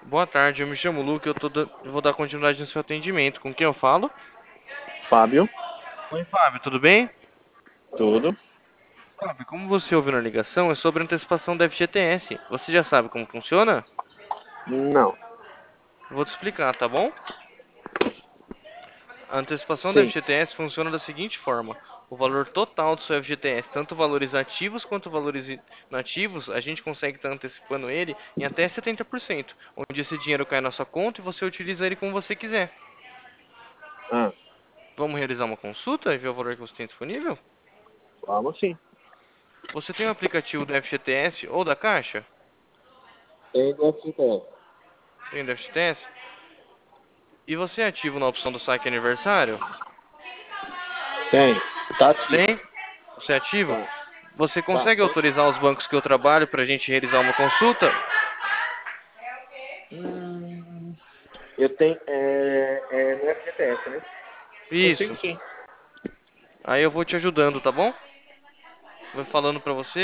Boa tarde, eu me chamo Luke, eu vou dar continuidade no seu atendimento. Com quem eu falo? Fábio, Oi, Fábio, tudo bem? tudo? Fábio, como você ouviu na ligação, é sobre antecipação da FGTS. Você já sabe como funciona? Não. Eu vou te explicar, tá bom? A antecipação da Sim. FGTS funciona da seguinte forma: o valor total do seu FGTS, tanto valores ativos quanto valores inativos, a gente consegue estar antecipando ele em até 70%, onde esse dinheiro cai na sua conta e você utiliza ele como você quiser. Ah, Vamos realizar uma consulta e ver o valor que você tem disponível? vamos sim. Você tem o aplicativo do FGTS ou da Caixa? Tem do FGTS. Tem do FGTS? E você é ativo na opção do saque aniversário? Tem. Tá ativo. Tem? Você é ativo? Tá. Você Tá. consegue autorizar os bancos que eu trabalho para a gente realizar uma consulta? Hum, eu tenho. É no FGTS, né? Consigo Isso. sim. Aí eu vou te ajudando, tá bom? Vou falando para você.